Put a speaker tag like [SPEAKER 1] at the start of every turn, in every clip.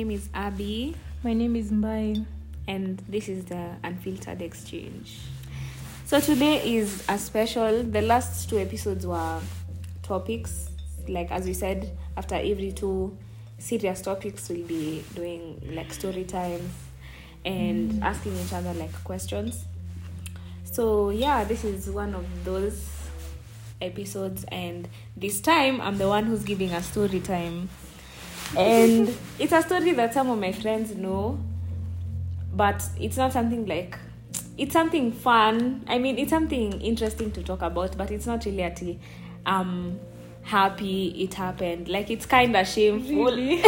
[SPEAKER 1] name is Abby.
[SPEAKER 2] My name is Mbai.
[SPEAKER 1] And this is the Unfiltered Exchange. So today is a special. The last 2 episodes were topics. Like as we said, after every 2 serious topics, we'll be doing like story times and asking each other like questions. So yeah, this is one of those episodes, and this time I'm the one who's giving a story time. And it's a story that some of my friends know, but it's not something like, it's something fun. I mean, it's something interesting to talk about, but it's not really happy it happened. Like, it's kind of shameful.
[SPEAKER 2] Really?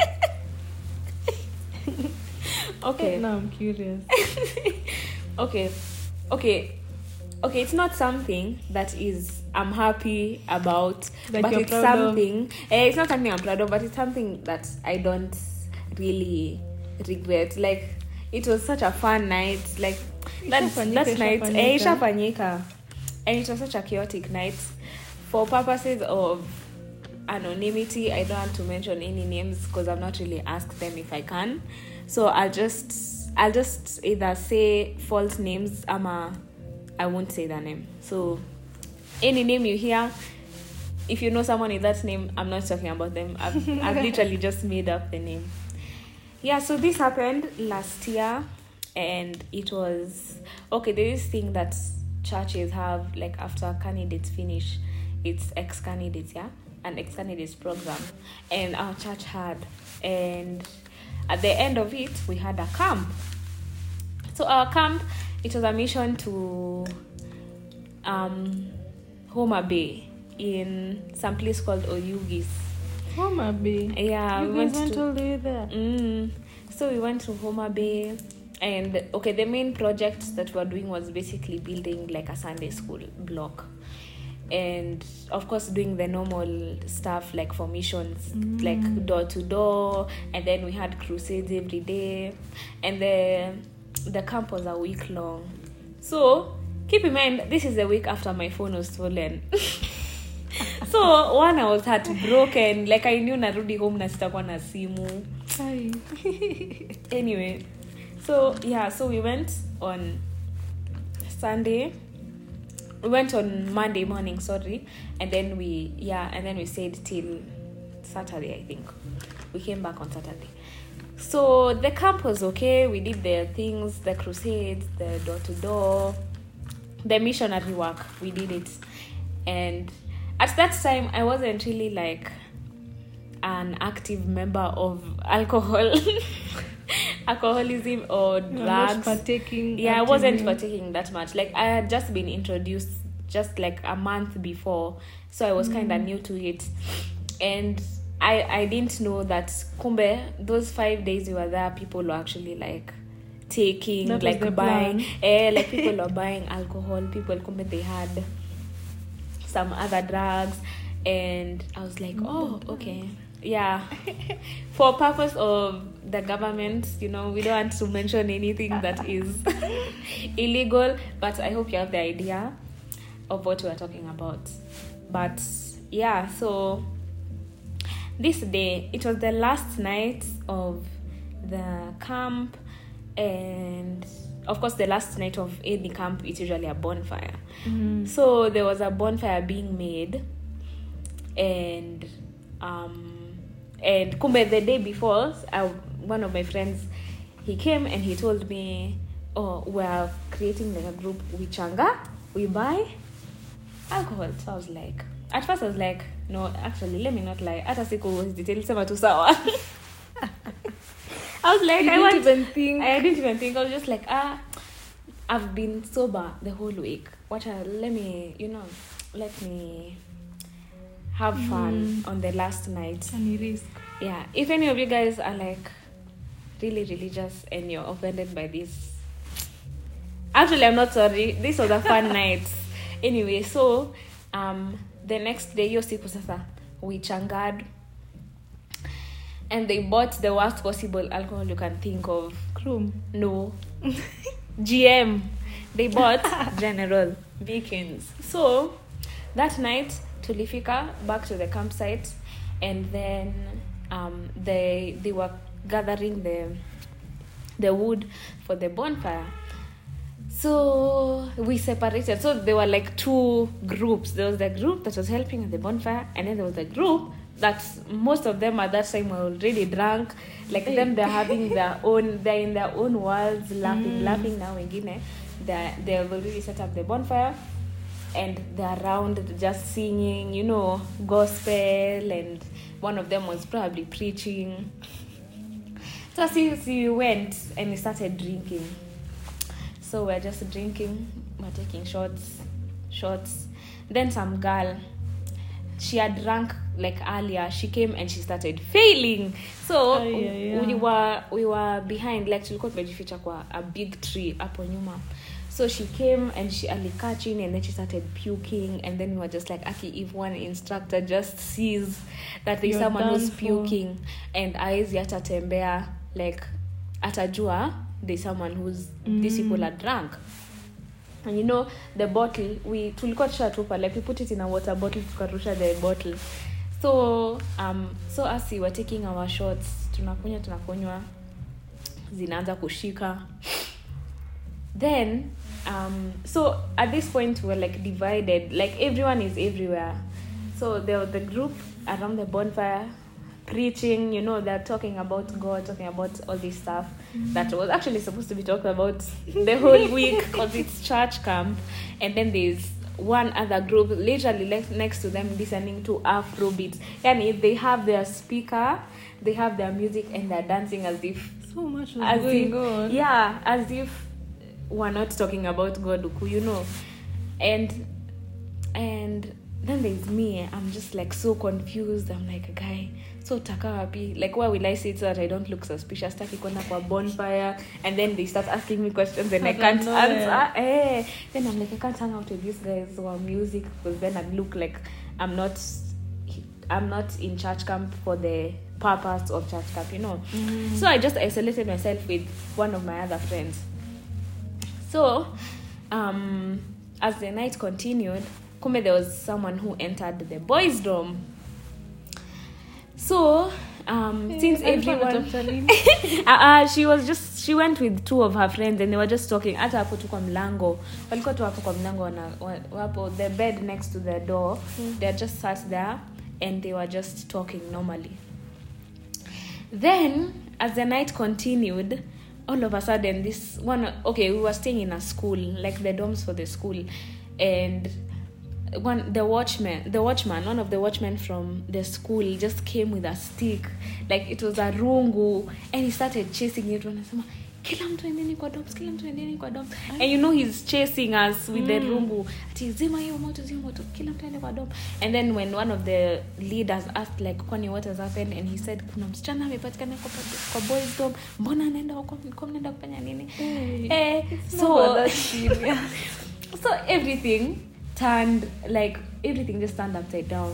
[SPEAKER 1] Okay.
[SPEAKER 2] Now I'm curious.
[SPEAKER 1] Okay, it's not something that is I'm happy about,
[SPEAKER 2] Like
[SPEAKER 1] but
[SPEAKER 2] you're
[SPEAKER 1] it's
[SPEAKER 2] proud of.
[SPEAKER 1] something it's not something I'm proud of, but it's something that I don't really regret. Like, it was such a fun night. Like, that night ishafanyika, and it was such a chaotic night. For purposes of anonymity, I don't want to mention any names because I've not really asked them if I can. So I'll just either say false names or I won't say their name. So any name you hear, if you know someone with that name, I'm not talking about them. I've literally just made up the name. Yeah, so this happened last year, and it was okay. There is this thing that churches have, like, after candidates finish, it's ex-candidates, yeah, an ex-candidates program, and our church had, and at the end of it, we had a camp. So our camp, it was a mission to Homa Bay in some place called Oyugis.
[SPEAKER 2] Homa Bay.
[SPEAKER 1] Yeah,
[SPEAKER 2] You guys went all the way there.
[SPEAKER 1] So we went to Homa Bay, and okay, the main project that we were doing was basically building like a Sunday school block, and of course doing the normal stuff like for missions, like door to door, and then we had crusades every day, and the camp was a week long. So keep in mind, this is a week after my phone was stolen. So one, I was heartbroken. Like, I knew narudi home na sitakuwa na simu.
[SPEAKER 2] Hi.
[SPEAKER 1] Anyway, so yeah, so we went on Sunday. We went on Monday morning, and then we stayed till Saturday, I think. We came back on Saturday. So the camp was okay. We did the things, the crusades, the door-to-door, the missionary work. We did it. And at that time, I wasn't really like an active member of alcoholism or drugs. I wasn't partaking that much. Like, I had just been introduced just like a month before, so I was kind of new to it, and I didn't know that kumbe those 5 days we were there, people were actually like taking,
[SPEAKER 2] that
[SPEAKER 1] like buying, like people were buying alcohol. People kumbe they had some other drugs, and I was like, oh, okay. Yeah. For purpose of the government, we don't want to mention anything that is illegal, but I hope you have the idea of what we're talking about. But yeah, so this day, it was the last night of the camp, and of course the last night of any camp is usually a bonfire. So there was a bonfire being made, and kumbe the day before, one of my friends, he came and he told me, oh, we're creating like a group, we changa, we buy alcohol. So I was like, at first I was like, no, actually, let me not lie, hata siku detail sema tu sawa. I was like, I didn't even think. I was just like, I've been sober the whole week. Let me have fun on the last night.
[SPEAKER 2] Any risk?
[SPEAKER 1] Yeah. If any of you guys are like really religious and you're offended by this, actually, I'm not sorry. This was a fun night. Anyway, so the next day, we changad, and they bought the worst possible alcohol you can think of.
[SPEAKER 2] Chrome?
[SPEAKER 1] No. GM. They bought General Vikings. So that night, tulifika back to the campsite, and then they were gathering the wood for the bonfire. So we separated. So there were like two groups. There was the group that was helping at the bonfire, and then there was the group that most of them at that time were already drunk. Like them, they're having they're in their own worlds, laughing now wengine. They've already set up the bonfire, and they're around just singing, you know, gospel, and one of them was probably preaching. So we went and we started drinking. So we're just drinking, we're taking shots. Then some girl, she had drunk like earlier. She came and she started failing. So we were behind, like tulikuwa tumejificha kwa a big tree hapo nyuma. So she came and she alikaching, and then she started puking, and then we were just like, Aki, if one instructor just sees that there's someone who's puking and aizi atatembea, like atajua there's someone who's these people are drunk. And you know, the bottle tulikuwa tushatupa, like we put it in a water bottle, tukarusha the bottle. So as we were taking our shots, tunakunywa zinaanza kushika. Then so at this point we were like divided, like everyone is everywhere. So there was the group around the bonfire preaching, you know, they're talking about God, talking about all this stuff that was actually supposed to be talked about the whole week because it's church camp. And then there's one other group literally next to them listening to Afrobeats. And they have their speaker, they have their music, and they're dancing as if
[SPEAKER 2] so much was going on.
[SPEAKER 1] Yeah, as if we're not talking about God, you know. And then there's me. I'm just like so confused. I'm like, guy, so taka wapi? Like, why will I say so that I don't look suspicious? Taki kwenda kwa bonfire, and then they start asking me questions and I can't answer. Then I'm like, I can't hang out with these guys who are music, because then I look like I'm not in church camp for the purpose of church camp, you know. So I just isolated myself with one of my other friends. So as the night continued, there was someone who entered the boys' dorm. So since everyone she went with two of her friends, and they were just talking. Hata hapo tu kwa mlango, walikuwa tu hapo kwa mlango na wapo the bed next to the door. They just sat there and they were just talking normally. Then as the night continued, all of a sudden we were staying in a school, like the dorms for the school, and one of the watchmen from the school just came with a stick, like it was a rungu, and he started chasing it. Anasema kila mtu endeni kwa dorms, and you know he's chasing us with the rungu, ati zima hiyo moto, kila mtu ende kwa dorm. And then when one of the leaders asked like, kwani what has happened, and he said kuna msichana amepatikana kwa boys dorm, mbona anaenda huko, mnaenda kufanya nini? So everything just turned upside down.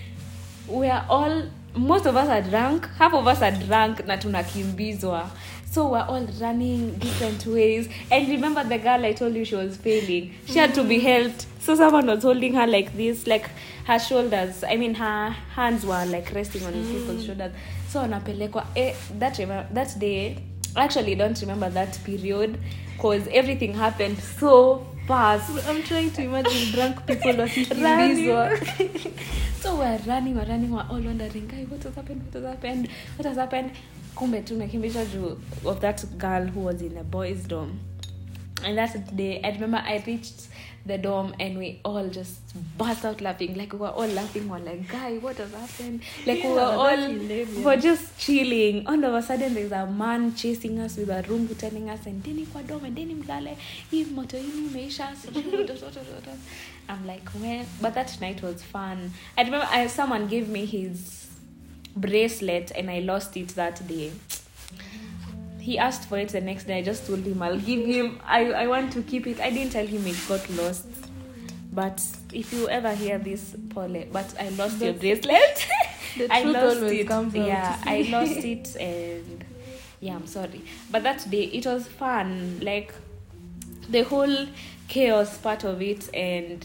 [SPEAKER 1] Most of us are drunk, half of us are drunk na tunakimbizwa. So we're all running different ways. And remember the girl I told you she was failing? She had to be helped. So someone was holding her like this, like her shoulders. I mean, her hands were like resting on people's shoulders. So anapelekwa. That day, I actually don't remember that period because everything happened so fast.
[SPEAKER 2] I'm trying to imagine drunk people wakikimbizwa.
[SPEAKER 1] So we're running, we're all wondering, guy, what has happened? Kumbe tumekimbizwa juu of that girl who was in the boys' dorm. And that day, I remember I reached the dorm and we all just burst out laughing. Like we were all laughing. We're like, guy, what has happened? Like we were just chilling. All of a sudden, there's a man chasing us with a room, telling us, and deni kwa dorm, and deni mlale, hii moto hii imeisha. I'm like, well, but that night was fun. I remember someone gave me his bracelet and I lost it that day. He asked for it the next day. I just told him I'll give him. I want to keep it. I didn't tell him it got lost. But if you ever hear this, Paul, but I lost your bracelet.
[SPEAKER 2] The
[SPEAKER 1] I
[SPEAKER 2] truth
[SPEAKER 1] lost
[SPEAKER 2] always
[SPEAKER 1] it.
[SPEAKER 2] comes out.
[SPEAKER 1] Yeah, I lost it, and yeah, I'm sorry. But that day it was fun. Like the whole chaos part of it, and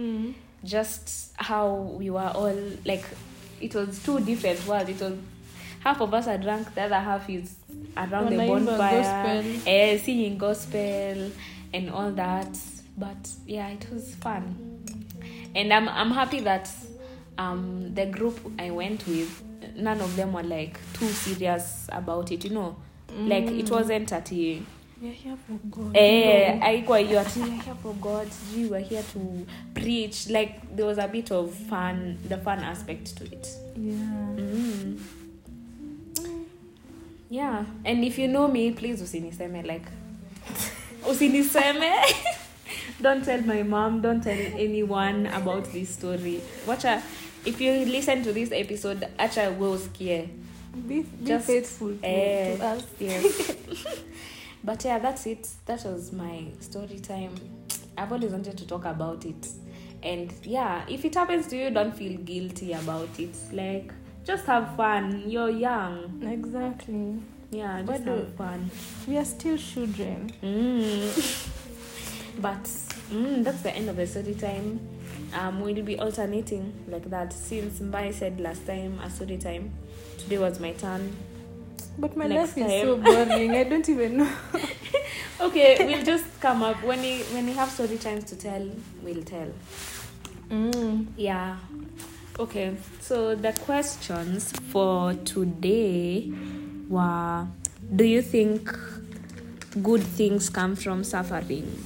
[SPEAKER 1] just how we were all like. It was two different worlds. It was half of us are drunk, the other half is around the
[SPEAKER 2] Wanaimba
[SPEAKER 1] bonfire,
[SPEAKER 2] gospel.
[SPEAKER 1] singing gospel and all that. But yeah, it was fun, and I'm happy that the group I went with, none of them were like too serious about it, like it wasn't at a
[SPEAKER 2] We're here for God.
[SPEAKER 1] haikuwa hiyo ati we're here for God, we were here to preach. Like there was a bit of the fun aspect to it. Yeah, and if you know me, please usiniseme, like usiniseme. Don't tell my mom, don't tell anyone about this story. If you listen to this episode, acha wewe usikie.
[SPEAKER 2] Be faithful to us.
[SPEAKER 1] Yes. But yeah, that's it. That was my story time. I've always wanted to talk about it. And yeah, if it happens to you, don't feel guilty about it. Like, just have fun. You're young.
[SPEAKER 2] Exactly.
[SPEAKER 1] Yeah, just have fun.
[SPEAKER 2] We are still children.
[SPEAKER 1] But that's the end of the story time. We'll be alternating like that. Since Mbai said last time a story time, today was my turn.
[SPEAKER 2] But my life is so boring. I don't even know.
[SPEAKER 1] Okay, we'll just come up when we have story times to tell. We'll tell. Yeah. Okay. So the questions for today were: do you think good things come from suffering?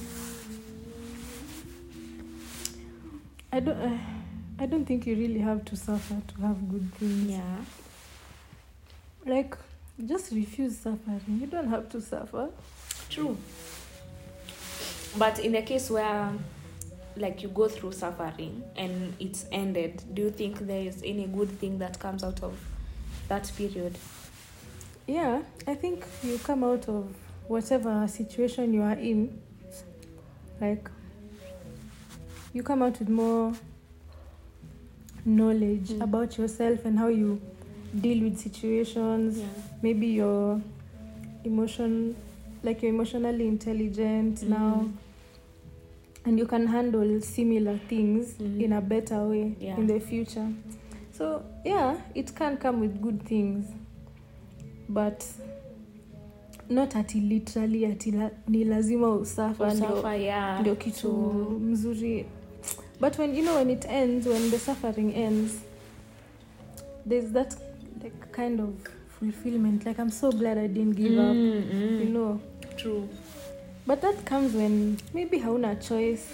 [SPEAKER 2] I don't think you really have to suffer to have good things.
[SPEAKER 1] Yeah.
[SPEAKER 2] Like, just refuse suffering. You don't have to suffer.
[SPEAKER 1] True. But in the case where, like, you go through suffering and it's ended, do you think there is any good thing that comes out of that period?
[SPEAKER 2] Yeah, I think you come out of whatever situation you are in. Like, you come out with more knowledge about yourself and how you deal with situations.
[SPEAKER 1] Yeah.
[SPEAKER 2] Maybe you're emotionally intelligent now, and you can handle similar things in a better way in the future. So yeah, it can come with good things, but not ati literally ni lazima usafa ndio kitu mzuri. But when it ends, when the suffering ends, there's that like kind of fulfillment, like I'm so glad I didn't give up.
[SPEAKER 1] True.
[SPEAKER 2] But that comes when maybe hauna choice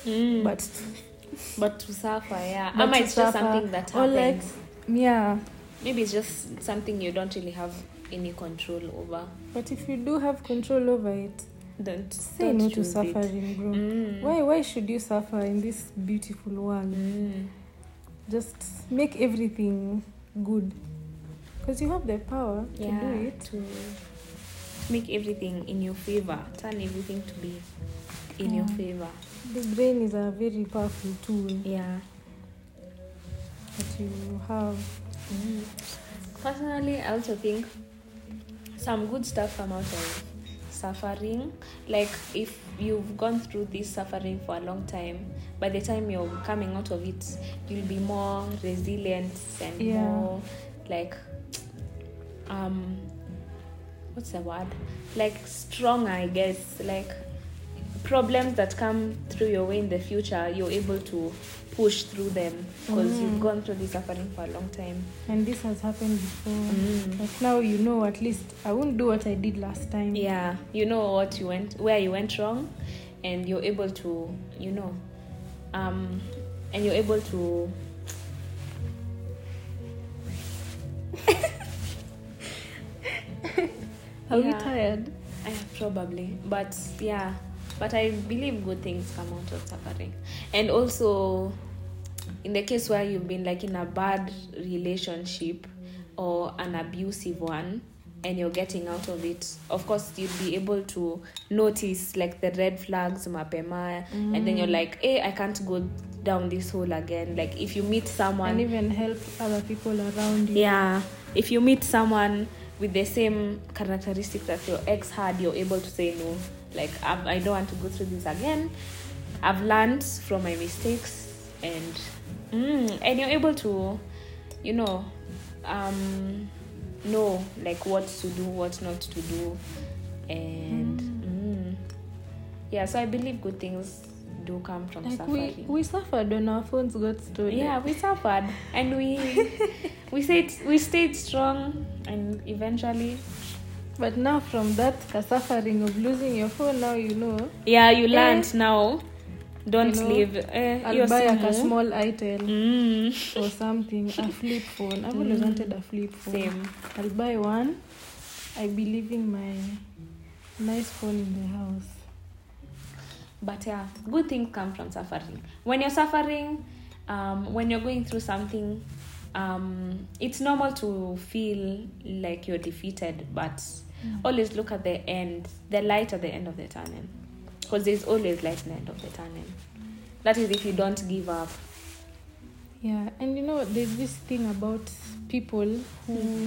[SPEAKER 1] but to suffer. Yeah.
[SPEAKER 2] But
[SPEAKER 1] it's just something that happens. Maybe it's just something you don't really have any control over.
[SPEAKER 2] But if you do have control over it,
[SPEAKER 1] don't
[SPEAKER 2] say no to suffering, bro. Why should you suffer in this beautiful world? Just make everything good, because you have the power to do it.
[SPEAKER 1] To make everything in your favor, turn everything to be in your favor.
[SPEAKER 2] The brain is a very powerful tool.
[SPEAKER 1] Yeah.
[SPEAKER 2] That you have.
[SPEAKER 1] Personally, I also think some good stuff come out of suffering. Like, if you've gone through this suffering for a long time, by the time you're coming out of it, you'll be more resilient and more like what's the word, like stronger, I guess. Like, problems that come through your way in the future, you're able to push through them because you've gone through this suffering for a long time.
[SPEAKER 2] And this has happened before. But now at least I won't do what I did last time.
[SPEAKER 1] Yeah, you know where you went wrong, and you're able to, and you're able to.
[SPEAKER 2] Are we tired?
[SPEAKER 1] Probably, but yeah. But I believe good things come out of suffering. And also, in the case where you've been like in a bad relationship or an abusive one, and you're getting out of it, of course, you'll be able to notice like the red flags, mapema, and then you're like, hey, I can't go down this hole again. Like, if you meet someone...
[SPEAKER 2] And even help other people around you.
[SPEAKER 1] Yeah. If you meet someone with the same characteristics that your ex had, you're able to say no. Like, I don't want to go through this again. I've learned from my mistakes, and you're able to, know like what to do, what not to do, and yeah. So I believe good things do come from like suffering.
[SPEAKER 2] We suffered when our phones got stolen.
[SPEAKER 1] Yeah, we suffered, and we stayed strong, and eventually.
[SPEAKER 2] But now from that suffering of losing your phone, now you know.
[SPEAKER 1] Yeah, you learned now. Don't leave.
[SPEAKER 2] I'll buy a small item or something. A flip phone. I've always wanted a flip phone.
[SPEAKER 1] Same.
[SPEAKER 2] I'll buy one. I'll be leaving my nice phone in the house.
[SPEAKER 1] But yeah, good things come from suffering. When you're suffering, when you're going through something, it's normal to feel like you're defeated, but always look at the end, the light at the end of the tunnel. Because there's always light at the end of the tunnel. That is if you don't give up.
[SPEAKER 2] Yeah, and there's this thing about people who...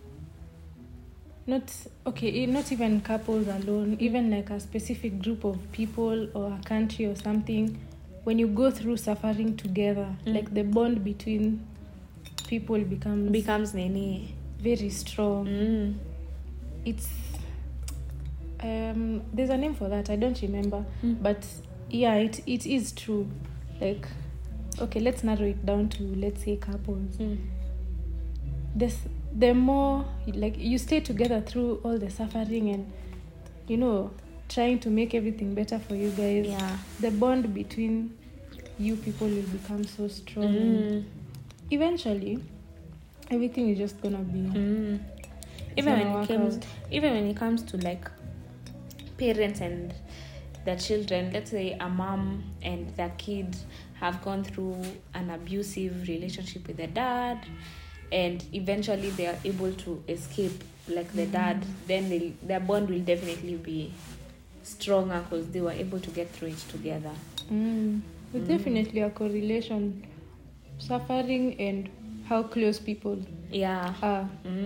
[SPEAKER 2] Not even couples alone, even like a specific group of people or a country or something. When you go through suffering together, like the bond between people becomes very strong. It's there's a name for that, I don't remember, but yeah, it is true. Like, okay, let's narrow it down to, let's say, couples. The more like you stay together through all the suffering and trying to make everything better for you guys, the bond between you people will become so strong. Eventually everything is just gonna be
[SPEAKER 1] even when it comes to like parents and their children. Let's say a mom and their kid have gone through an abusive relationship with their dad, and eventually they are able to escape like the dad, then their bond will definitely be stronger because they were able to get through it together.
[SPEAKER 2] There's definitely a correlation, suffering and how close people are.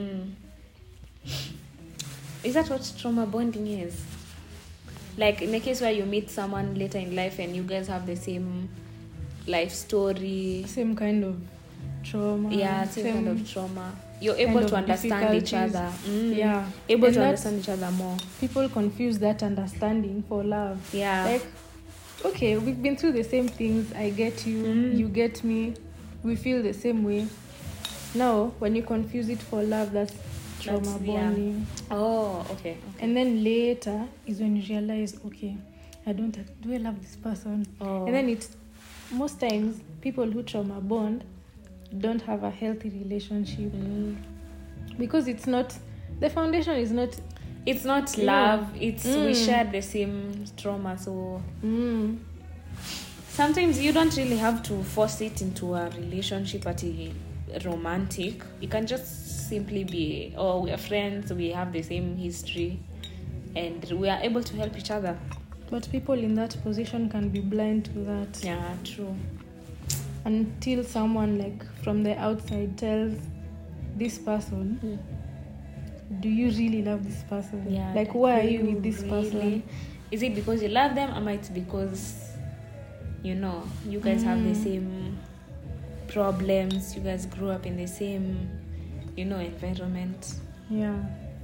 [SPEAKER 1] Is that what trauma bonding is? Like in the case where you meet someone later in life and you guys have the same life story,
[SPEAKER 2] same kind of trauma.
[SPEAKER 1] Yeah, same kind of trauma. You're able to understand each other.
[SPEAKER 2] Yeah.
[SPEAKER 1] Able to understand each other more.
[SPEAKER 2] People confuse that understanding for love.
[SPEAKER 1] Yeah.
[SPEAKER 2] Like, okay, we've been through the same things. I get you. You get me. We feel the same way. Now, when you confuse it for love, that's trauma bonding.
[SPEAKER 1] Oh, okay.
[SPEAKER 2] And then later is when you realize, okay, do I love this person? And then most times, people who trauma bond don't have a healthy relationship because the foundation is not,
[SPEAKER 1] it's not love, it's we share the same trauma, so sometimes you don't really have to force it into a relationship at a romantic. You can just simply be, we are friends, we have the same history and we are able to help each other.
[SPEAKER 2] But people in that position can be blind to that.
[SPEAKER 1] Yeah, true.
[SPEAKER 2] Until someone like from the outside tells this person, do you really love this person?
[SPEAKER 1] Yeah,
[SPEAKER 2] like why are you with this person?
[SPEAKER 1] Is it because you love them, or might it because you guys have the same problems, you guys grew up in the same environment?
[SPEAKER 2] Yeah.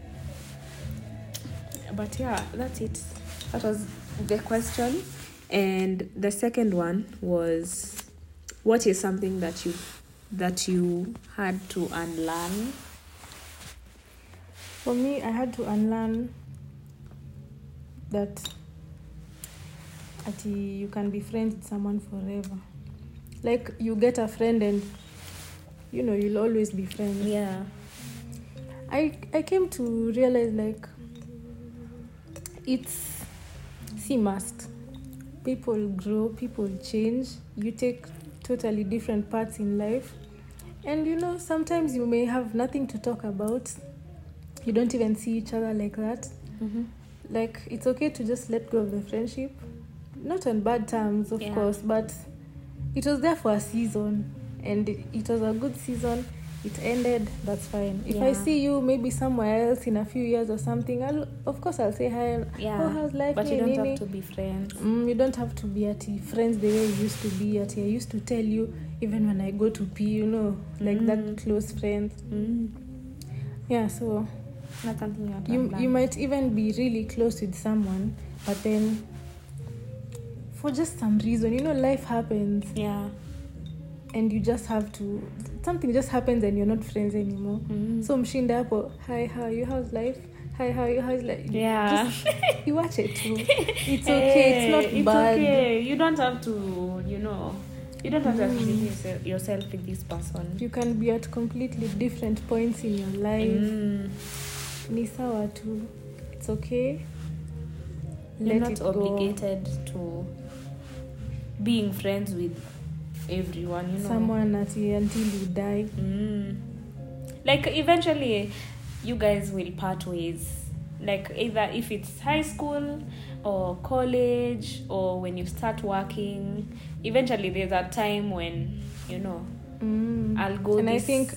[SPEAKER 1] But yeah, that's it. That was the question. And the second one was, what is something that you had to unlearn?
[SPEAKER 2] For me, I had to unlearn that you can be friends with someone forever. Like, you get a friend and you'll always be friends.
[SPEAKER 1] Yeah.
[SPEAKER 2] I came to realize, like, it's must. People grow, people change. You take totally different paths in life, and sometimes you may have nothing to talk about. You don't even see each other like that. Like, it's okay to just let go of the friendship, not on bad terms, of course, but it was there for a season and it was a good season. It ended, that's fine. If I see you maybe somewhere else in a few years or something, I'll say hi. How's life?
[SPEAKER 1] But you don't have to be friends.
[SPEAKER 2] You don't have to be friends the way you used to be. I used to tell you even when I go to pee, like that, close friends. Yeah, so
[SPEAKER 1] That's something
[SPEAKER 2] you might even be really close with someone, but then for just some reason, life happens.
[SPEAKER 1] Yeah.
[SPEAKER 2] And you just have to, something just happens and you're not friends anymore. So mshinda hapo, hi, how are you, how's life? Hi, how are you, how's life?
[SPEAKER 1] Yeah.
[SPEAKER 2] Just, you watch it too. It's okay, it's not bad.
[SPEAKER 1] Okay. You don't have to, you don't have to affiliate yourself with this person.
[SPEAKER 2] You can be at completely different points in your life. Ni sawa tu. It's okay.
[SPEAKER 1] You're not obligated to being friends with everyone,
[SPEAKER 2] someone until you die.
[SPEAKER 1] Like eventually you guys will part ways, like either if it's high school or college or when you start working. Eventually there's a time when I'll go
[SPEAKER 2] and I think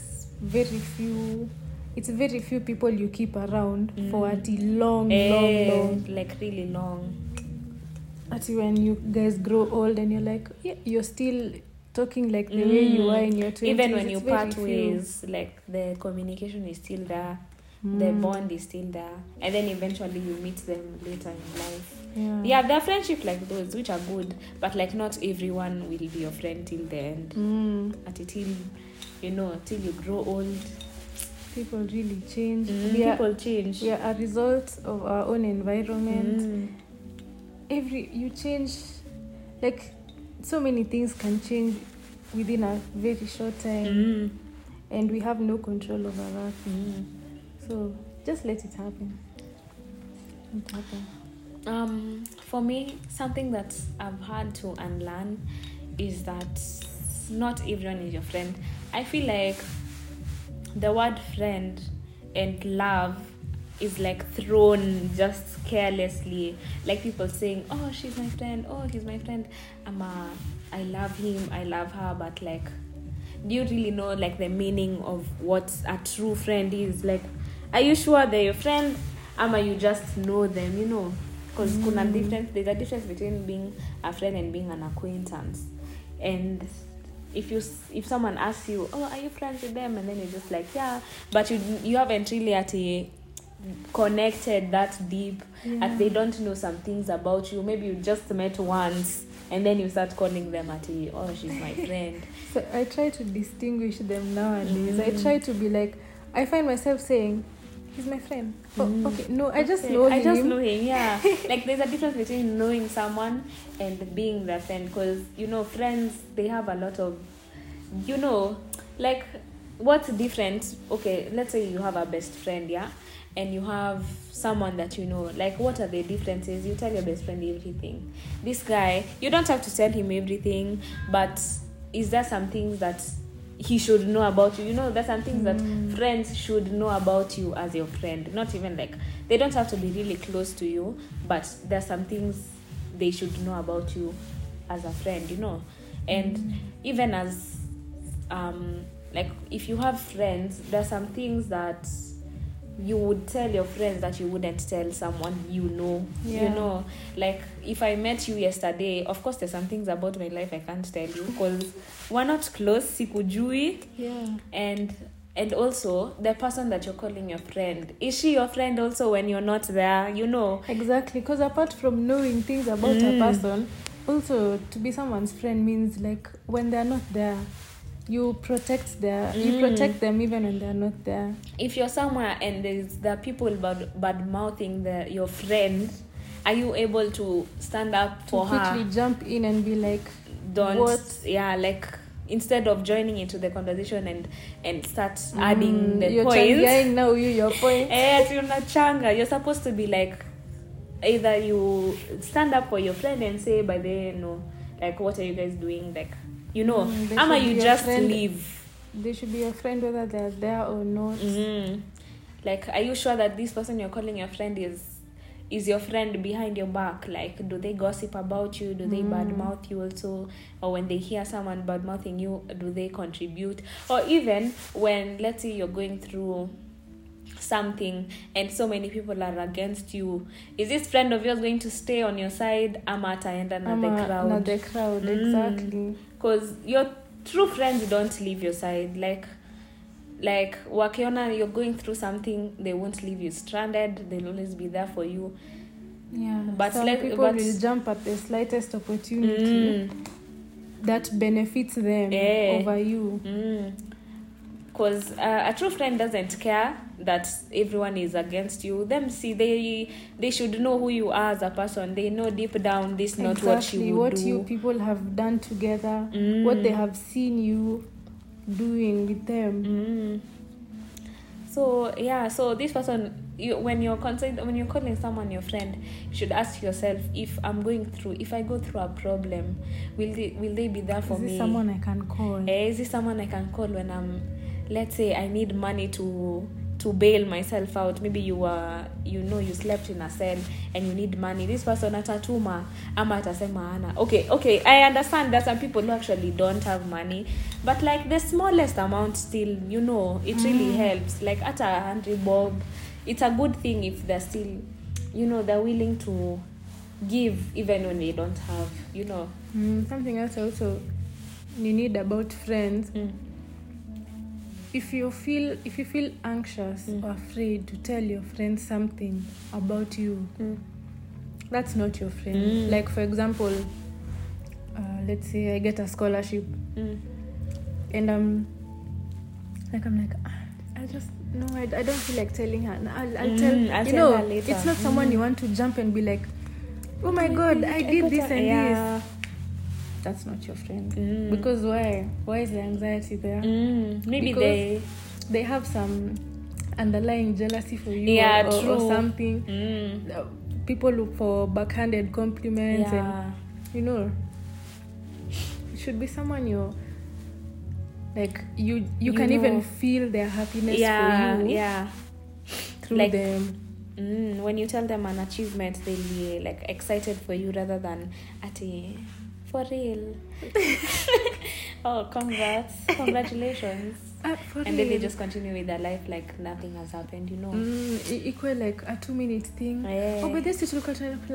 [SPEAKER 2] it's very few people you keep around for a long,
[SPEAKER 1] like really long.
[SPEAKER 2] Until when you guys grow old and you're like, yeah, you're still talking like the way you were in your 20s.
[SPEAKER 1] Even when you part ways, like the communication is still there, the bond is still there, and then eventually you meet them later in life. Yeah, there are friendships like those which are good, but like not everyone will be your friend till the end. Till you grow old.
[SPEAKER 2] People really change.
[SPEAKER 1] People change.
[SPEAKER 2] We are a result of our own environment. You change, like so many things can change within a very short time, and we have no control over that. So just let it happen.
[SPEAKER 1] For me, something that I've had to unlearn is that not everyone is your friend. I feel like the word friend and love is like thrown just carelessly, like people saying, oh, she's my friend, oh, he's my friend, I love him, I love her, but like, do you really know like the meaning of what a true friend is? Like, are you sure they're your friend, you just know them, because there's a difference between being a friend and being an acquaintance. And if someone asks you, oh, are you friends with them, and then you're just like, yeah, but you haven't really connected that deep, and they don't know some things about you. Maybe you just met once and then you start calling them oh, she's my friend.
[SPEAKER 2] So I try to distinguish them nowadays. I try to be like, I find myself saying, he's my friend. Oh, okay. No, I just know him.
[SPEAKER 1] Yeah. Like there's a difference between knowing someone and being their friend, because friends, they have a lot of like, what's different? Okay, let's say you have a best friend, and you have someone that like, what are the differences? You tell your best friend everything. This guy, you don't have to tell him everything, but is there some things that he should know about you? There's some things that friends should know about you as your friend. Not even like, they don't have to be really close to you, but there's some things they should know about you as a friend, and even as like, if you have friends, there's some things that you would tell your friends that you wouldn't tell someone like, if I met you yesterday, of course there's some things about my life I can't tell you because we're not close, sikujui. And also the person that you're calling your friend, is she your friend also when you're not there?
[SPEAKER 2] Exactly, because apart from knowing things about a person, also to be someone's friend means like, when they're not there, you protect them even when they're not there. If
[SPEAKER 1] you're somewhere and there are people bad mouthing your friend, are you able to stand up for her?
[SPEAKER 2] To quickly jump in and be like,
[SPEAKER 1] don't. What? Yeah, like, instead of joining into the conversation and start adding the
[SPEAKER 2] you're
[SPEAKER 1] points.
[SPEAKER 2] Your point.
[SPEAKER 1] You're supposed to be like, either you stand up for your friend and say, by the way, like, what are you guys doing? Like, you just leave.
[SPEAKER 2] They should be a friend whether they're there or not.
[SPEAKER 1] Like, are you sure that this person you're calling your friend is your friend behind your back? Like, do they gossip about you? Do they badmouth you also? Or when they hear someone badmouthing you, do they contribute? Or even when, let's say, you're going through something and so many people are against you, is this friend of yours going to stay on your side? Ataenda na the crowd.
[SPEAKER 2] Exactly.
[SPEAKER 1] Because your true friends don't leave your side. Like like wakiona you're going through something, they won't leave you stranded, they'll always be there for you.
[SPEAKER 2] Yeah, but some people will jump at the slightest opportunity that benefits them over you.
[SPEAKER 1] Because a true friend doesn't care that everyone is against you. Them see, they should know who you are as a person. They know deep down this not what you would do.
[SPEAKER 2] You people have done together, what they have seen you doing with them.
[SPEAKER 1] So yeah, so this person, when you're calling someone your friend, you should ask yourself, if I go through a problem, will they be there for me?
[SPEAKER 2] Is this someone I can call?
[SPEAKER 1] Is this someone I can call when let's say I need money to bail myself out? Maybe you slept in a cell and you need money. This person atatuma ama atasema ana. Okay, I understand that some people actually don't have money, but like the smallest amount still, it really helps. Like at 100 bob, it's a good thing if they're still, they're willing to give even when they don't have,
[SPEAKER 2] Something else also you need about friends. If you feel anxious or afraid to tell your friend something about you, that's not your friend. Like for example, let's say I get a scholarship, and I'm like I just I don't feel like telling her. I'll tell her later. It's not someone you want to jump and be like, oh my god, I did this and this. That's not your friend. Because why is the anxiety there?
[SPEAKER 1] Maybe
[SPEAKER 2] because they have some underlying jealousy for you, or something. People look for backhanded compliments, and it should be someone you like. You can even feel their happiness for you through them.
[SPEAKER 1] When you tell them an achievement, they'll be like excited for you rather than for real. Oh, congratulations. And then they just continue with their life like nothing has happened,
[SPEAKER 2] Equal like a 2-minute thing.
[SPEAKER 1] Yeah.
[SPEAKER 2] But this is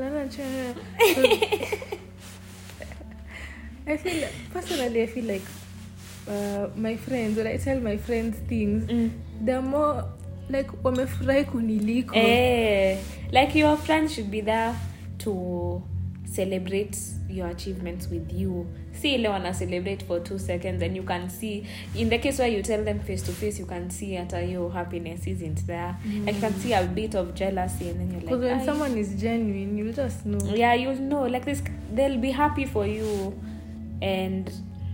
[SPEAKER 2] I feel like my friends, when I tell my friends things, they're more like wamefurahi kuniliko.
[SPEAKER 1] Like your friends should be there to celebrate your achievements with you. See, ile wana celebrate for 2 seconds, and you can see, in the case where you tell them face to face, you can see that your happiness isn't there. Like you can see a bit of jealousy, and then you're like,
[SPEAKER 2] because when someone is genuine, you'll just know.
[SPEAKER 1] Yeah, you'll know. Like this, they'll be happy for you, and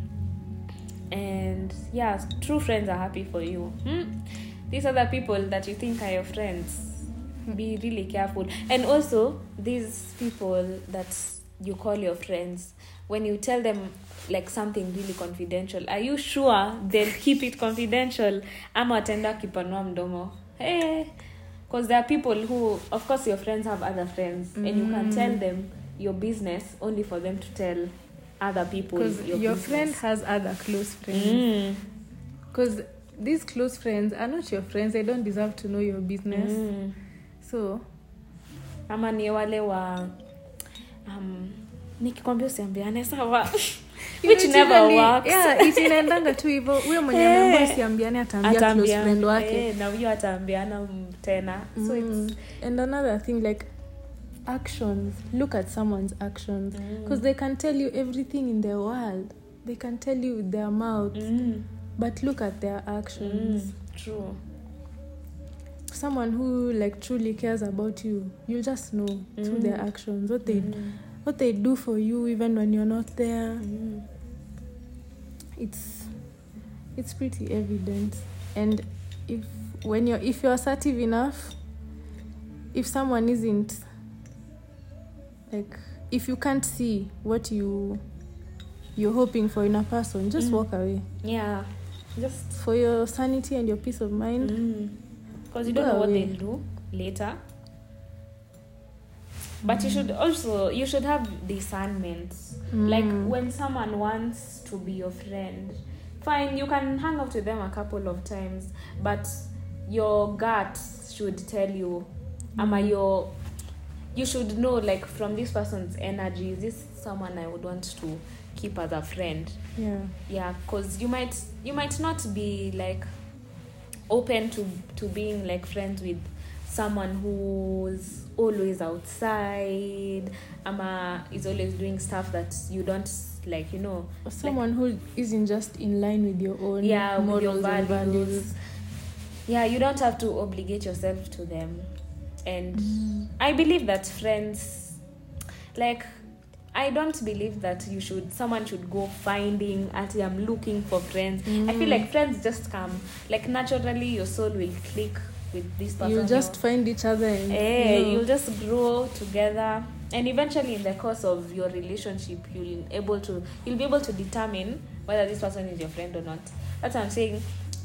[SPEAKER 1] yeah, true friends are happy for you. These are the people that you think are your friends. Be really careful. And also, these people that you call your friends, when you tell them like something really confidential, are you sure they'll keep it confidential? Ama watenda kipanua mdomo. Because there are people who, of course your friends have other friends, and you can tell them your business only for them to tell other people your
[SPEAKER 2] friend has other close friends. Because these close friends are not your friends. They don't deserve to know your business. So
[SPEAKER 1] ama ni wale wa nikikwambia usiambiane sawa, which never works.
[SPEAKER 2] Yeah, inaendanga tu hivyo. Huyo mwenye ameambiwa usiambiane ataambia close friend wake,
[SPEAKER 1] na huyo ataambiana tena. So it's,
[SPEAKER 2] and another thing, like actions. Look at someone's actions, because they can tell you everything in the world. They can tell you with their mouth, but look at their actions.
[SPEAKER 1] True.
[SPEAKER 2] Someone who like truly cares about you, you'll just know through their actions what they do for you even when you're not there. It's pretty evident. And if you're assertive enough, if someone isn't like, if you can't see what you're hoping for in a person, just walk away.
[SPEAKER 1] Yeah, just
[SPEAKER 2] for your sanity and your peace of mind.
[SPEAKER 1] Because you don't know what they'll do later. But you should have discernment. Like when someone wants to be your friend, fine, you can hang out with them a couple of times, but your gut should tell you, you should know, like, from this person's energy, is this someone I would want to keep as a friend?
[SPEAKER 2] Yeah,
[SPEAKER 1] because you might not be like open to being like friends with someone who's always outside, is always doing stuff that you don't like,
[SPEAKER 2] someone who isn't just in line with your own morals
[SPEAKER 1] with your
[SPEAKER 2] and values.
[SPEAKER 1] Yeah, you don't have to obligate yourself to them. And I believe that friends, like, I don't believe that someone should go finding, I'm looking for friends. I feel like friends just come. Like, naturally, your soul will click with this person.
[SPEAKER 2] You'll just find each other. And,
[SPEAKER 1] you'll just grow together. And eventually, in the course of your relationship, you'll be able to determine whether this person is your friend or not. That's what I'm saying.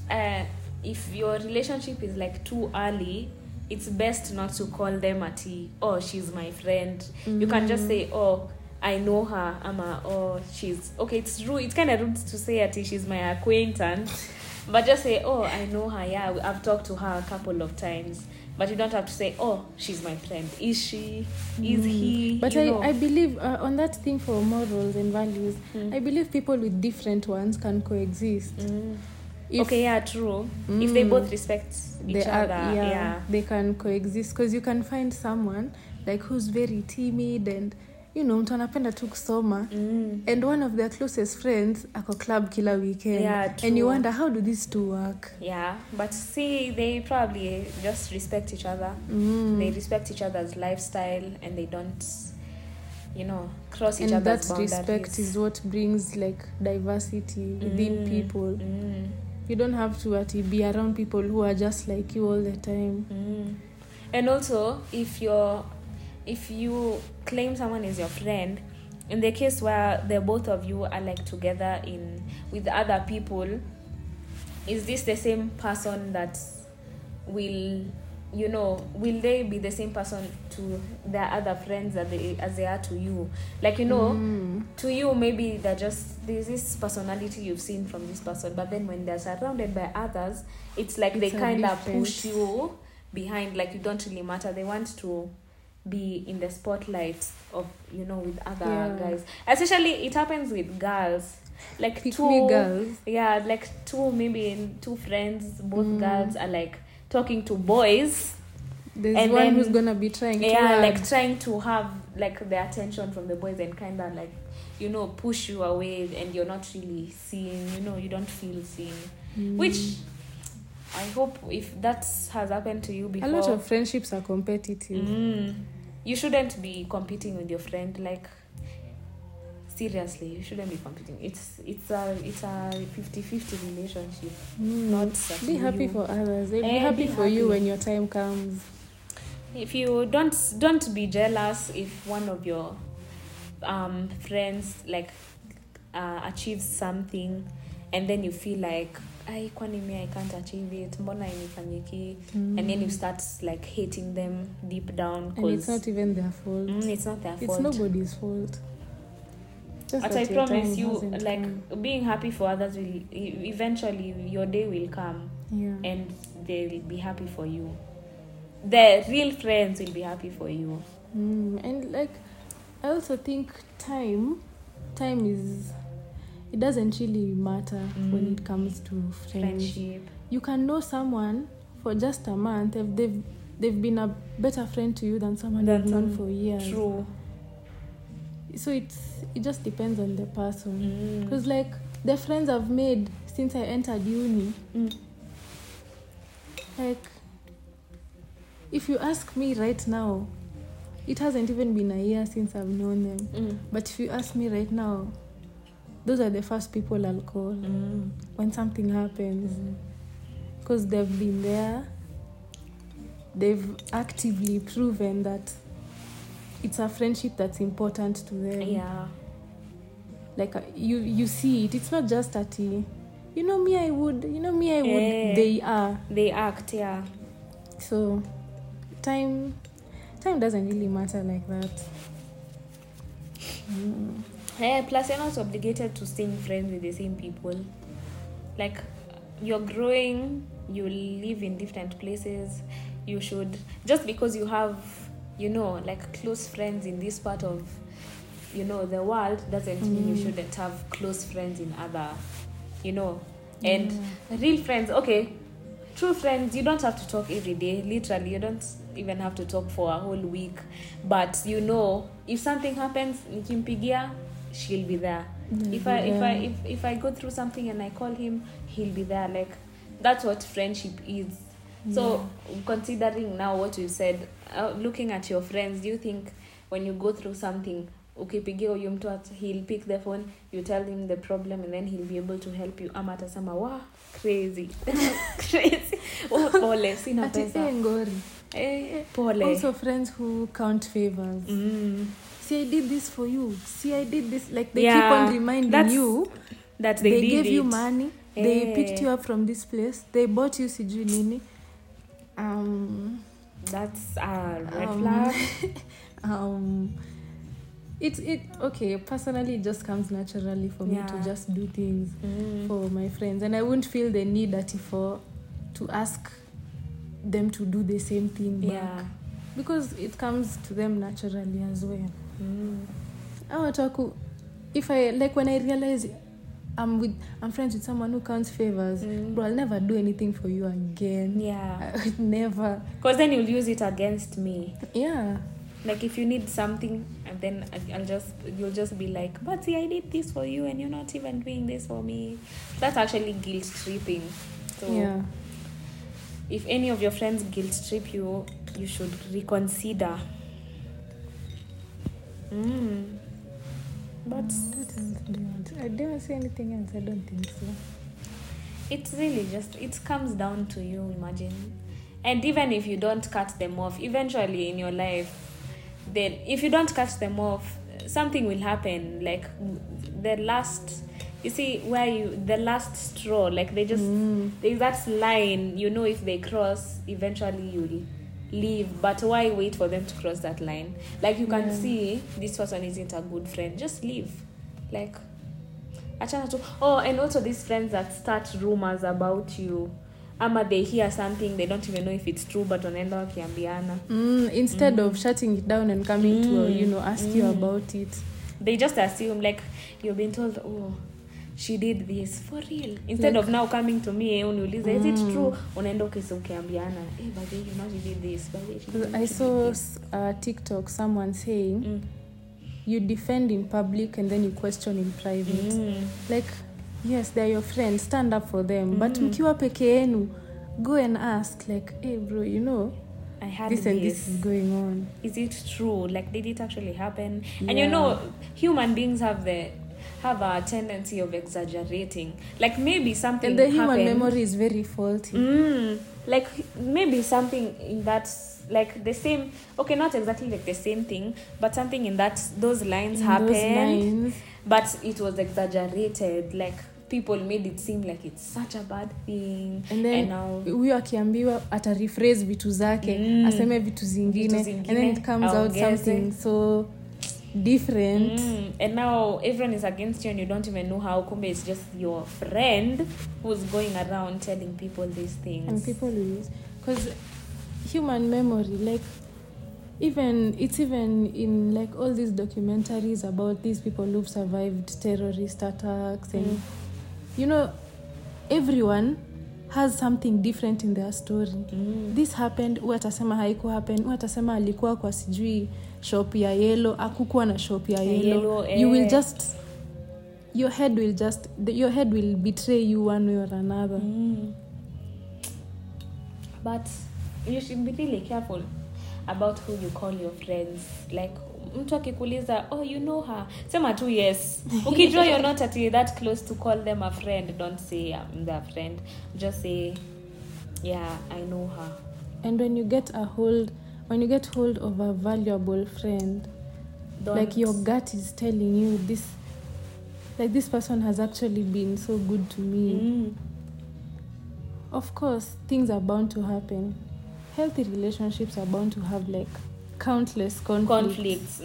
[SPEAKER 1] If your relationship is like too early, it's best not to call them she's my friend. You can just say, I know her, she's okay. It's rude. It's kind of rude to say she's my acquaintance, but just say, I know her. Yeah, I've talked to her a couple of times. But you don't have to say, she's my friend. Is she? Is he?
[SPEAKER 2] But I believe on that thing for morals and values, I believe people with different ones can coexist.
[SPEAKER 1] True. If they both respect each other,
[SPEAKER 2] they can coexist. Because you can find someone like who's very timid and mtu anapenda tu kusoma, and one of their closest friends ako club kila weekend, and you wonder how do these two work.
[SPEAKER 1] But see, they probably just respect each other. They respect each other's lifestyle, and they don't cross each other's boundaries.
[SPEAKER 2] And that respect is what brings like diversity within people. You don't have to be around people who are just like you all the time.
[SPEAKER 1] And also, if you claim someone is your friend, in the case where the both of you are like together with other people, is this the same person that will they be the same person to their other friends as they are to you? Like, to you, maybe there's this personality you've seen from this person, but then when they're surrounded by others, it's like they kind of push you behind, like you don't really matter. They want to be in the spotlight of with other guys. Especially it happens with girls, like two
[SPEAKER 2] girls.
[SPEAKER 1] Like two friends, both girls are like talking to boys.
[SPEAKER 2] There's and one who's gonna be trying
[SPEAKER 1] to have like the attention from the boys and kind of like push you away, and you're not really seen. You don't feel seen, which I hope if that has happened to you before.
[SPEAKER 2] A lot of friendships are competitive.
[SPEAKER 1] You shouldn't be competing with your friend. Like, seriously, you shouldn't be competing. It's a 50-50 relationship. Not
[SPEAKER 2] be happy for others. They'll be happy for you when your time comes.
[SPEAKER 1] If you don't be jealous if one of your friends like achieves something, and then you feel like I can't achieve it, mbona inifanyiki, and then you start like hating them deep down,
[SPEAKER 2] and it's not even their fault.
[SPEAKER 1] It's not their fault.
[SPEAKER 2] It's nobody's fault.
[SPEAKER 1] But I promise you, like, being happy for others will eventually, your day will come, and they will be happy for you. The real friends will be happy for you.
[SPEAKER 2] And like, I also think time is, it doesn't really matter when it comes to friendship. You can know someone for just a month if they've been a better friend to you than someone you've known for years.
[SPEAKER 1] True.
[SPEAKER 2] So it just depends on the person. Because like the friends I've made since I entered uni, like if you ask me right now, it hasn't even been a year since I've known them. But if you ask me right now, those are the first people I'll call when something happens. Because they've been there. They've actively proven that it's a friendship that's important to them.
[SPEAKER 1] Yeah.
[SPEAKER 2] Like you see it. It's not just that me I would. They are.
[SPEAKER 1] They act. Yeah.
[SPEAKER 2] So time doesn't really matter like that.
[SPEAKER 1] Plus, you're not obligated to stay friends with the same people. Like, you're growing, you live in different places. You should, just because you have, like close friends in this part of, the world, doesn't mean you shouldn't have close friends in other, And real friends, okay, true friends, you don't have to talk every day. Literally, you don't even have to talk for a whole week. But you know, if something happens, nikimpigia, she'll be there. If I go through something and I call him, he'll be there. Like, that's what friendship is. So considering now what you said, looking at your friends, do you think when you go through something, ukipigia huyu mtu, he'll pick the phone, you tell him the problem, and then he'll be able to help you? Ama atasema, wow, crazy. Crazy. Pole, sina pesa. Pole.
[SPEAKER 2] Also friends who count favors. See, I did this for you. See, I did this. Like, they keep on reminding you
[SPEAKER 1] that they
[SPEAKER 2] gave you money. They picked you up from this place. They bought you sijui nini.
[SPEAKER 1] That's a red flag.
[SPEAKER 2] Okay, personally it just comes naturally for me to just do things for my friends, and I wouldn't feel the need to ask them to do the same thing back, because it comes to them naturally as well. If I, like, when I realize I'm friends with someone who counts favors, bro, I'll never do anything for you again. I would never,
[SPEAKER 1] because then you'll use it against me.
[SPEAKER 2] Like,
[SPEAKER 1] if you need something, and then you'll just be like, but see, I did this for you and you're not even doing this for me. That's actually guilt tripping. So if any of your friends guilt trip you, you should reconsider. But
[SPEAKER 2] I didn't say anything else. I don't think so.
[SPEAKER 1] It's really just, it comes down to you, imagine. And even if you don't cut them off, eventually in your life, then if you don't cut them off, something will happen. Like the last straw, like they just, there's that line, you know, if they cross, eventually you'll leave. But why wait for them to cross that line? Like, you can see this person isn't a good friend, just leave. Like, achana tu. And also these friends that start rumors about you, ama they hear something, they don't even know if it's true, but wanaenda wakiambiana.
[SPEAKER 2] Instead of shutting it down and coming to ask you about it,
[SPEAKER 1] they just assume, like, you've been told, she did this for real, instead of now coming to me uniulize, is it true? Unaenda ukiambiana, but you know she did this.
[SPEAKER 2] I saw TikTok, someone saying you defend in public and then you question in private. Like, yes, they're your friends, stand up for them, but mkiwa peke yenu, go and ask, like, hey bro, you know,
[SPEAKER 1] I had
[SPEAKER 2] this and this is going on.
[SPEAKER 1] Is it true? Like, did it actually happen? And you know, human beings have a tendency of exaggerating. Like, maybe something
[SPEAKER 2] happened. And the
[SPEAKER 1] human
[SPEAKER 2] memory is very faulty.
[SPEAKER 1] Like, maybe something in that, like the same, okay, not exactly like the same thing, but something in those lines happened, but it was exaggerated. Like, people made it seem like it's such a bad thing.
[SPEAKER 2] And then huyo akiambiwa ata rephrase vitu zake, aseme vitu zingine, and then it comes out something so different.
[SPEAKER 1] And now everyone is against you and you don't even know how. Kumbe it's just your friend who's going around telling people these things.
[SPEAKER 2] And people will, because human memory, like, it's even in like all these documentaries about these people who've survived terrorist attacks, and you know, everyone has something different in their story. This happened, atasema haiku happen, atasema alikuwa kwa sijui shop ya yellow, akukuwa na shop ya yellow. You will just, your head will betray you one way or another.
[SPEAKER 1] But you should be really careful about who you call your friends. Like, mtu akikuuliza, you know her, sema tu yes. Ukijua you're not that close to call them a friend, don't say I'm their friend. Just say, yeah, I know her.
[SPEAKER 2] And when you get hold of a valuable friend, like your gut is telling you this person has actually been so good to me. Of course, things are bound to happen. Healthy relationships are bound to have like countless conflicts.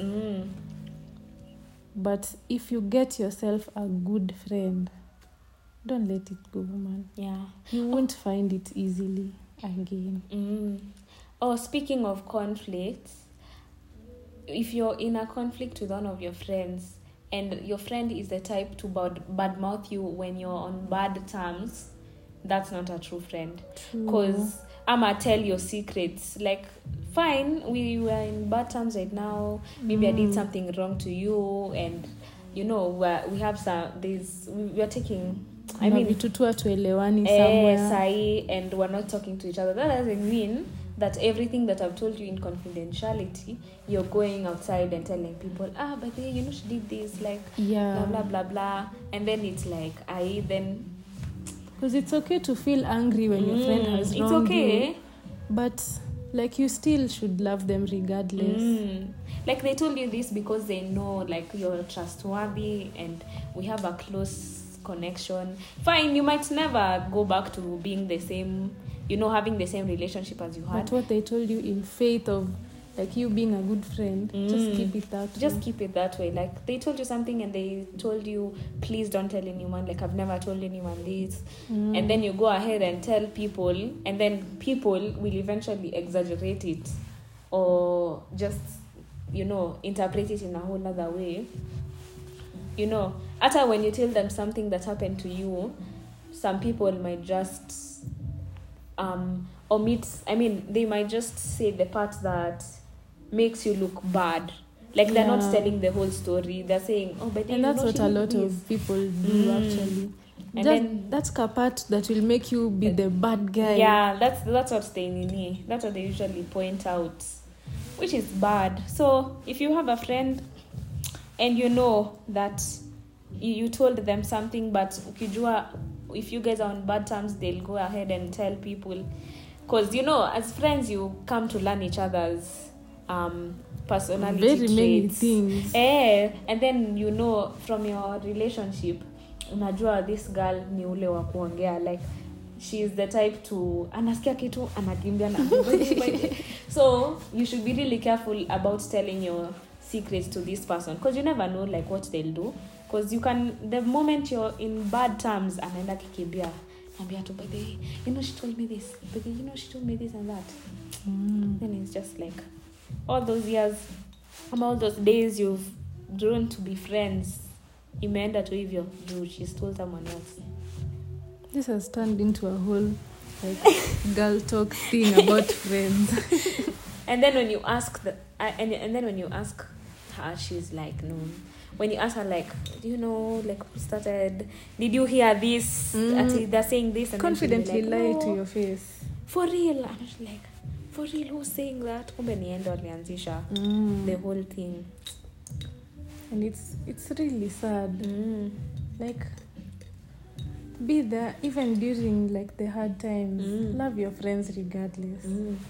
[SPEAKER 2] But if you get yourself a good friend, don't let it go, man. You won't find it easily again.
[SPEAKER 1] Speaking of conflicts, if you're in a conflict with one of your friends and your friend is the type to badmouth you when you're on bad terms, that's not a true friend. Because I'ma tell your secrets. Like, fine, we were in bad terms right now. Maybe I did something wrong to you, and we have we are taking. I mean, somewhere. And we're not talking to each other. That doesn't mean that everything that I've told you in confidentiality, you're going outside and telling people, but she did this, like, blah, blah, blah, blah. And then it's like,
[SPEAKER 2] because it's okay to feel angry when your friend has wronged you. But, like, you still should love them regardless.
[SPEAKER 1] Like, they told you this because they know, like, you're trustworthy and we have a close connection. Fine, you might never go back to being the same, having the same relationship as you had.
[SPEAKER 2] But what they told you in faith of, like, you being a good friend, just keep it that way.
[SPEAKER 1] Just keep it that way. Like, they told you something and they told you, please don't tell anyone. Like, I've never told anyone this. And then you go ahead and tell people, and then people will eventually exaggerate it or just, interpret it in a whole other way. After when you tell them something that happened to you, some people might just omit. I mean, they might just say the part that makes you look bad. Like, they're not telling the whole story. They're saying, but
[SPEAKER 2] and that's what a lot of people do, actually. And then that's a part that will make you be the bad guy.
[SPEAKER 1] Yeah, that's what they usually point out, which is bad. So if you have a friend and you know that you told them something, but ukijua, if you guys are on bad terms, they'll go ahead and tell people. Because, as friends, you come to learn each other's personality
[SPEAKER 2] very
[SPEAKER 1] traits.
[SPEAKER 2] Many things.
[SPEAKER 1] And then, from your relationship, unajua this girl ni ule wa kuongea. Like, she is the type to, anasikia kitu, anakimbia na. So, you should be really careful about telling your secrets to this person. Because you never know, like, what they'll do. Because the moment you're in bad terms, anaenda kikimbia. Nambia tu, but she told me this. But she told me this and that. Then it's just like, all those years, all those days you've grown to be friends, imeenda tu hivyo, dude, she's told someone else.
[SPEAKER 2] This has turned into a whole, like, girl talk thing about friends.
[SPEAKER 1] And then when you ask and then when you ask her, she's like, no. When you ask her, like, do you know, like, who started? Did you hear this? They're saying this. And
[SPEAKER 2] confidently
[SPEAKER 1] then like,
[SPEAKER 2] lie to your face.
[SPEAKER 1] For real. And she's like, for real, who's saying that? Kumbe ni endo alianzisha the whole thing.
[SPEAKER 2] And it's really sad. Like, be there even during, like, the hard times. Love your friends regardless.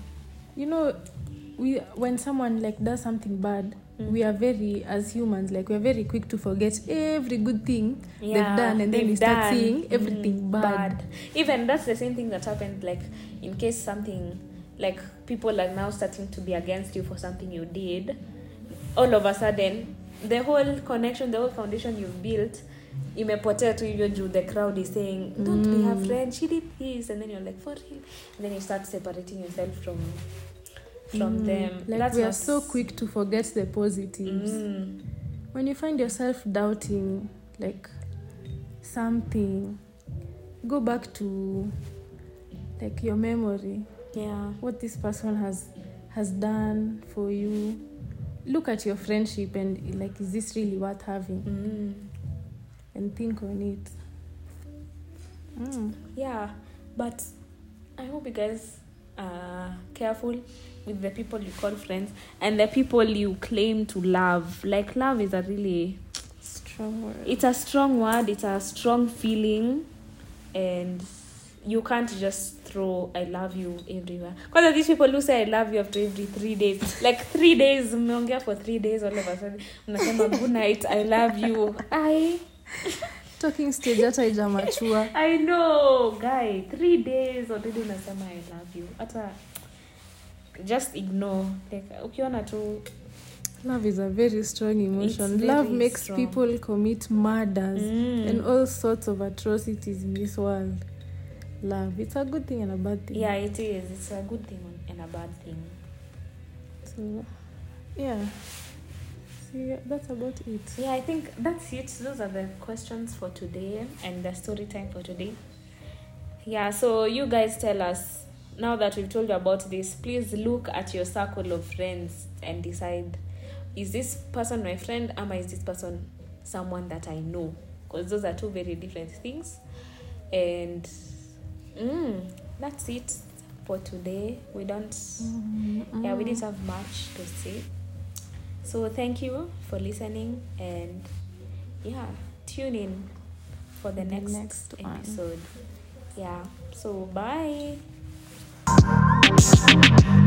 [SPEAKER 2] When someone, like, does something bad, we are very, as humans, like, we are very quick to forget every good thing they've done, and then we start seeing everything bad.
[SPEAKER 1] Even that's the same thing that happened, like, in case something, like, people are now starting to be against you for something you did. All of a sudden, the whole connection, the whole foundation you've built, imepotea tu hivyo juu the crowd is saying, don't be her friend, she did this, and then you're like, for real, and then you start separating yourself from them.
[SPEAKER 2] Like, we are so quick to forget the positives. When you find yourself doubting, like, something, go back to, like, your memory. What this person has done for you. Look at your friendship and, like, is this really worth having? And think on it.
[SPEAKER 1] Yeah, but I hope you guys are careful with the people you call friends and the people you claim to love. Like, love is a really
[SPEAKER 2] strong word.
[SPEAKER 1] It's a strong word. It's a strong feeling, and you can't just throw I love you everywhere. Because these people who say I love you after every 3 days, like 3 days, umeongea for 3 days, all of a sudden unasema good night, I love you.
[SPEAKER 2] Talking stage hata haijamachua.
[SPEAKER 1] I know, guy, 3 days already unasema I love you. Hata just ignore. Like, ukiona tu,
[SPEAKER 2] love is a very strong emotion. Love makes people commit murders and all sorts of atrocities in this world. Love, it's a good thing and a bad thing.
[SPEAKER 1] Yeah, it is. It's a good thing and a bad thing.
[SPEAKER 2] So, yeah. See, that's about it.
[SPEAKER 1] Yeah, I think that's it. Those are the questions for today and the story time for today. Yeah, so you guys tell us, now that we've told you about this, please look at your circle of friends and decide, is this person my friend, or is this person someone that I know? Because those are two very different things. And that's it for today. We don't we didn't have much to say. So thank you for listening, and tune in for the next episode. Yeah, so bye.